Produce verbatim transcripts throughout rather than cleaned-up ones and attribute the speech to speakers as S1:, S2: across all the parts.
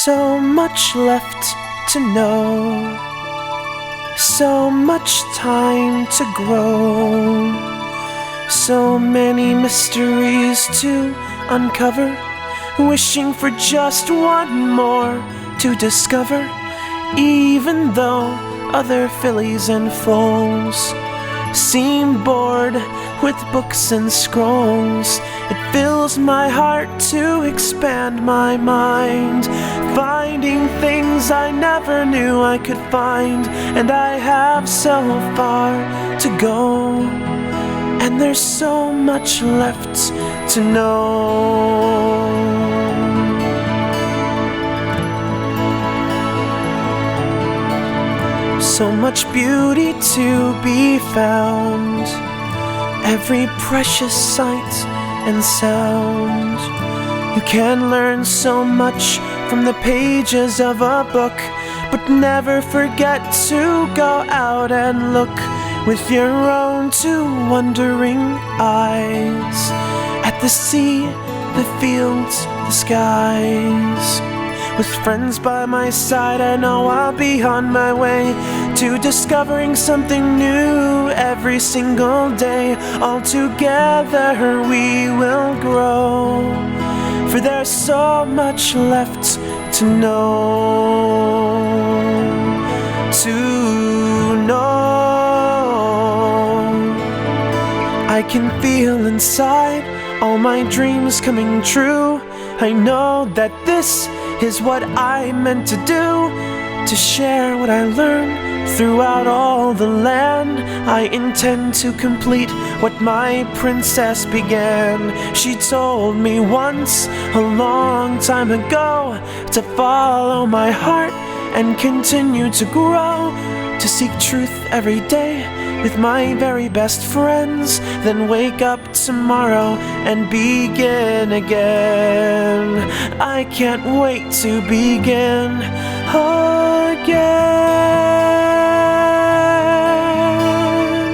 S1: So much left to know, so much time to grow, so many mysteries to uncover, wishing for just one more to discover. Even though other fillies and foals seem bored with books and scrolls, it fills my heart to expand my mind, finding things I never knew I could find. And I have so far to go, and there's so much left to know. So much beauty to be found, every precious sight and sound. You can learn so much from the pages of a book, but never forget to go out and look with your own two wondering eyes at the sea, the fields, the skies. With friends by my side, I know I'll be on my way to discovering something new every single day. All together we will grow, for there's so much left to know, to know. I can feel inside all my dreams coming true. I know that this is what I meant to do, to share what I learned throughout all the land. I intend to complete what my princess began. She told me once, a long time ago, to follow my heart and continue to grow, to seek truth every day with my very best friends, then wake up tomorrow and begin again. I can't wait to begin again.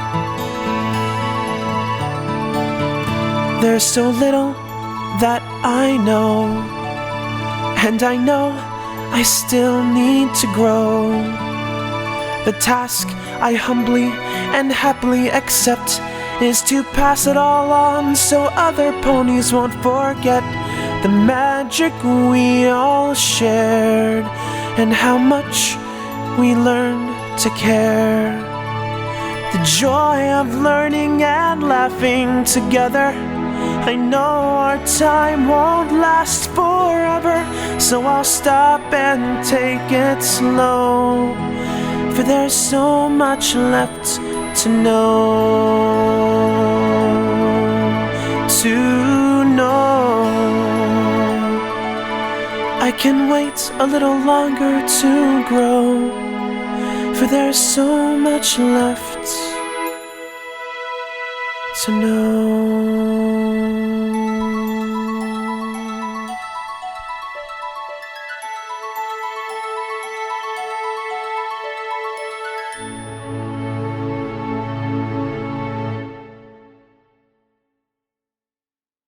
S1: There's so little that I know, and I know I still need to grow. The task I humbly and happily accept is to pass it all on so other ponies won't forget the magic we all shared and how much we learned to care. The joy of learning and laughing together. I know our time won't last forever, so I'll stop and take it slow, for there's so much left to know, to know. I can wait a little longer to grow, for there's so much left to know.